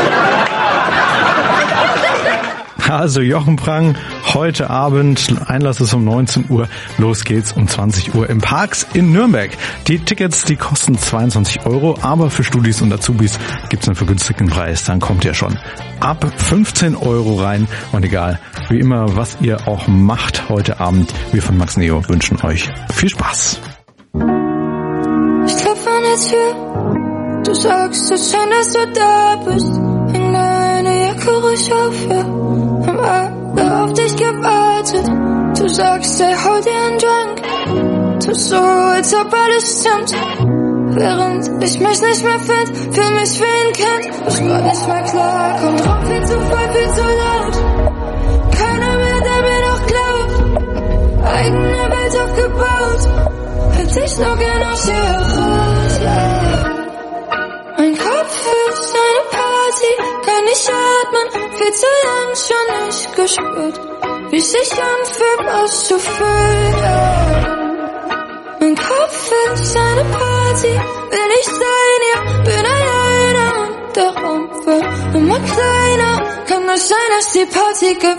Also Jochen Prang, heute Abend, Einlass ist um neunzehn Uhr, los geht's um zwanzig Uhr im Parks in Nürnberg. Die Tickets, die kosten zweiundzwanzig Euro, aber für Studis und Azubis gibt's einen vergünstigten Preis, dann kommt ihr schon ab fünfzehn Euro rein und egal, wie immer, was ihr auch macht heute Abend, wir von Max Neo wünschen euch viel Spaß. Ich klopfe an der Tür, du sagst, es scheint, dass du da bist, in deine Jacke ruhig auf, ja. Haben alle auf dich gewartet. Du sagst, ey, hol dir einen Drink. Tu so, als ob alles stimmt. Während ich mich nicht mehr find, fühl mich wie ein Kind. Ich war nicht mehr klar, komm drauf, viel zu voll, viel zu laut. Keiner mehr, der mir noch glaubt. Eigene Welt aufgebaut. Hätte ich nur gern aus hier raus, yeah. Mein Kopf ist eine Party, kann nicht atmen, viel zu lang schon nicht gespürt, wie es sich anfühlt, was zu fühlen. Mein Kopf ist eine Party, will ich sein, ja, bin alleine und der Raum wird immer kleiner, kann es sein, dass die Party gibt.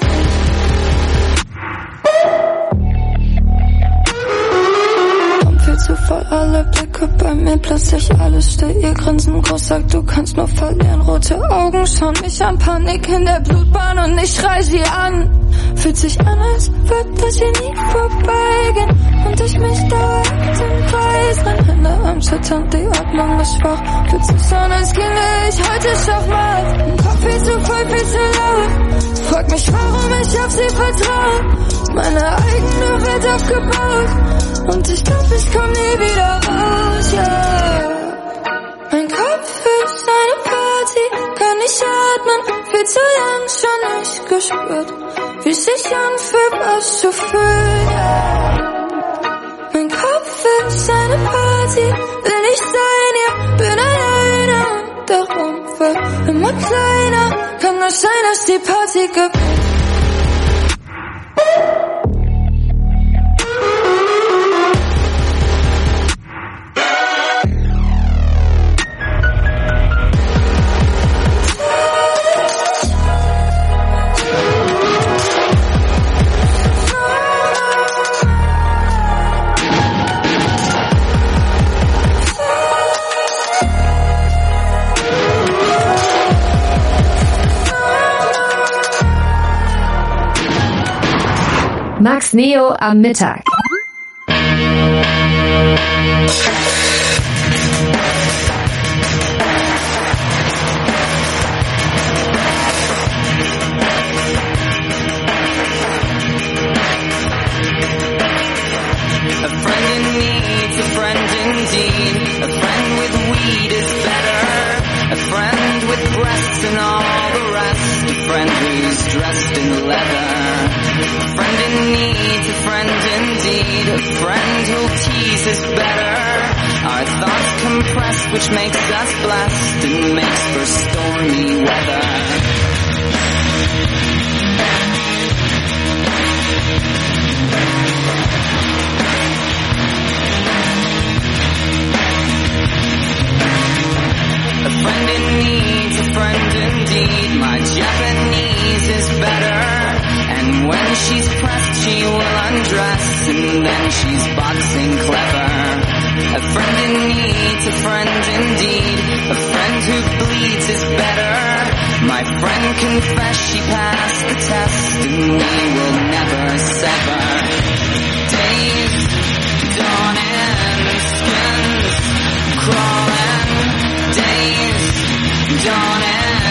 Zu voll, alle Blicke bei mir, plötzlich alles still, ihr Grinsen groß, sagt, du kannst nur verlieren, rote Augen schauen mich an, Panik in der Blutbahn und ich schrei sie an. Fühlt sich an, als wird das hier nie vorbeigehen und ich mich dauernd im Kreis renn, Hände am Zittern, die Atmung ist schwach, fühlt sich an, als ginge ich heute Schachmatt. Im Kopf viel zu voll, viel zu laut, frag mich, warum ich auf sie vertraue, meine eigene Welt aufgebaut und ich glaub, ich komm nie wieder raus, ja. Yeah. Mein Kopf ist eine Party, kann nicht atmen, viel zu lang schon nicht gespürt, wie es sich anfühlt, was zu fühlen, yeah. Mein Kopf ist eine Party, will ich sein, ja, bin alleine und der Raum wird immer kleiner, kann es sein, dass die Party gibt. Max Neo am Mittag. A friend in need, a friend indeed. A friend with weed is better. A friend with breasts and all the rest. A friend who's dressed in leather. A friend in need, a friend indeed. A friend who'll tease is better. Our thoughts compressed, which makes us blessed and makes for stormy weather. A friend in need, a friend indeed. My Japanese is better. And when she's pressed, she will undress, and then she's boxing clever. A friend in need, a friend indeed. A friend who bleeds is better. My friend confessed she passed the test, and we will never sever. Days dawning, skins crawling. Days dawning.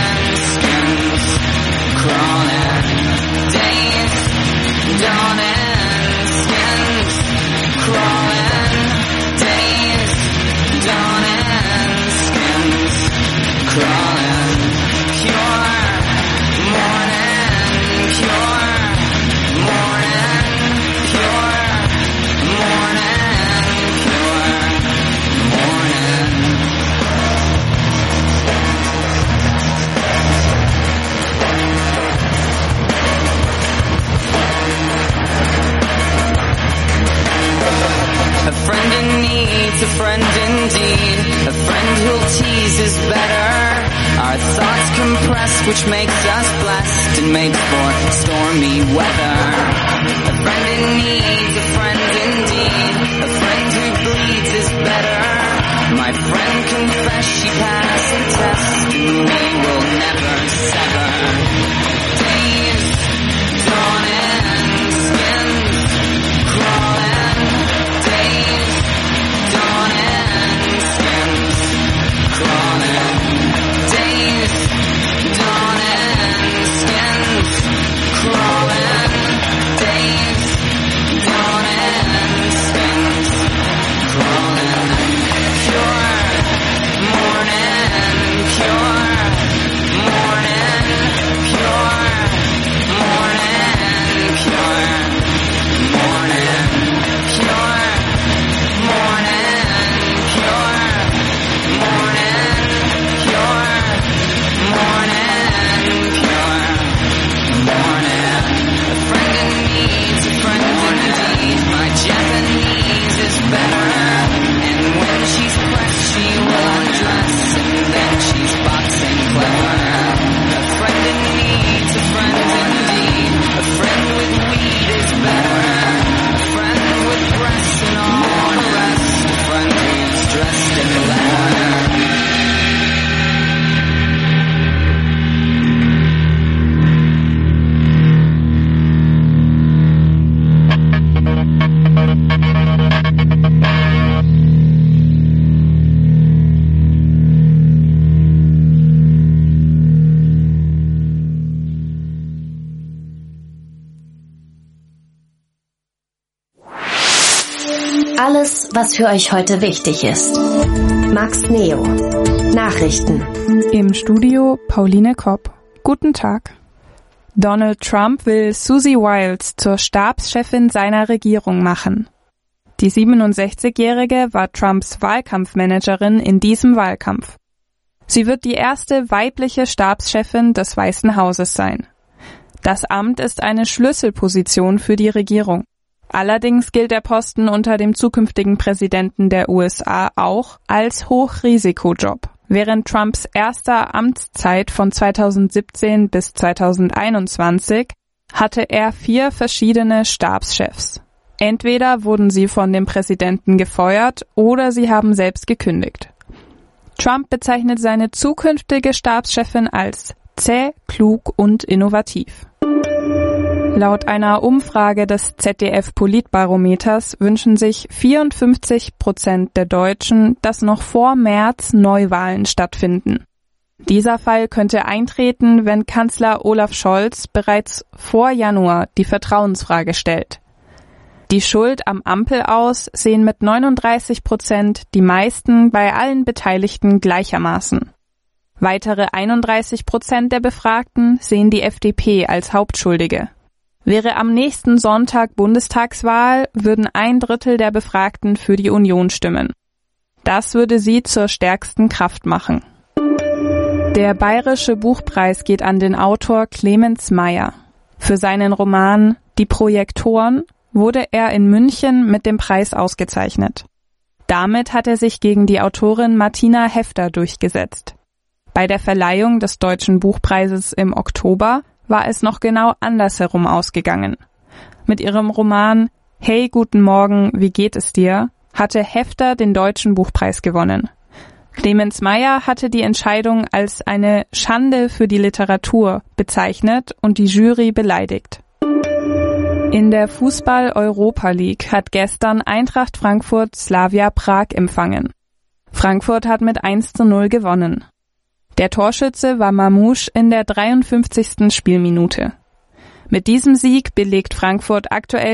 needs a friend indeed. A friend who'll tease is better. Our thoughts compress, which makes us blessed and made for stormy weather. A friend in need, a friend indeed. A friend who bleeds is better. My friend confessed she passed the test, and we will never sever. Days dawning, skins crawling. Days dawning, skins crawling. Days dawning, skins crawling. Days dawning, skins crawling. Pure morning, pure morning, pure morning, pure morning, pure morning, pure morning, pure morning, pure morning. A friend in need, a friend indeed. My Japanese is better. And when she's pressed, she will undress, and then she's boxing clever. A friend in need, a friend indeed. A friend with weed is better. A friend with breasts and all the rest. A friend who's dressed in leather. Alles, was für euch heute wichtig ist. Max Neo. Nachrichten. Im Studio Pauline Kopp. Guten Tag. Donald Trump will Susie Wiles zur Stabschefin seiner Regierung machen. Die siebenundsechzigjährige war Trumps Wahlkampfmanagerin in diesem Wahlkampf. Sie wird die erste weibliche Stabschefin des Weißen Hauses sein. Das Amt ist eine Schlüsselposition für die Regierung. Allerdings gilt der Posten unter dem zukünftigen Präsidenten der U S A auch als Hochrisikojob. Während Trumps erster Amtszeit von zweitausendsiebzehn bis zweitausendeinundzwanzig hatte er vier verschiedene Stabschefs. Entweder wurden sie von dem Präsidenten gefeuert oder sie haben selbst gekündigt. Trump bezeichnet seine zukünftige Stabschefin als zäh, klug und innovativ. Laut einer Umfrage des Z D F-Politbarometers wünschen sich vierundfünfzig Prozent der Deutschen, dass noch vor März Neuwahlen stattfinden. Dieser Fall könnte eintreten, wenn Kanzler Olaf Scholz bereits vor Januar die Vertrauensfrage stellt. Die Schuld am Ampelaus sehen mit neununddreißig Prozent die meisten bei allen Beteiligten gleichermaßen. Weitere einunddreißig Prozent der Befragten sehen die F D P als Hauptschuldige. Wäre am nächsten Sonntag Bundestagswahl, würden ein Drittel der Befragten für die Union stimmen. Das würde sie zur stärksten Kraft machen. Der Bayerische Buchpreis geht an den Autor Clemens Meyer. Für seinen Roman Die Projektoren wurde er in München mit dem Preis ausgezeichnet. Damit hat er sich gegen die Autorin Martina Hefter durchgesetzt. Bei der Verleihung des Deutschen Buchpreises im Oktober war es noch genau andersherum ausgegangen. Mit ihrem Roman Hey, guten Morgen, wie geht es dir? Hatte Hefter den Deutschen Buchpreis gewonnen. Clemens Meyer hatte die Entscheidung als eine Schande für die Literatur bezeichnet und die Jury beleidigt. In der Fußball-Europa League hat gestern Eintracht Frankfurt Slavia Prag empfangen. Frankfurt hat mit eins zu null gewonnen. Der Torschütze war Mamouche in der dreiundfünfzigsten Spielminute. Mit diesem Sieg belegt Frankfurt aktuell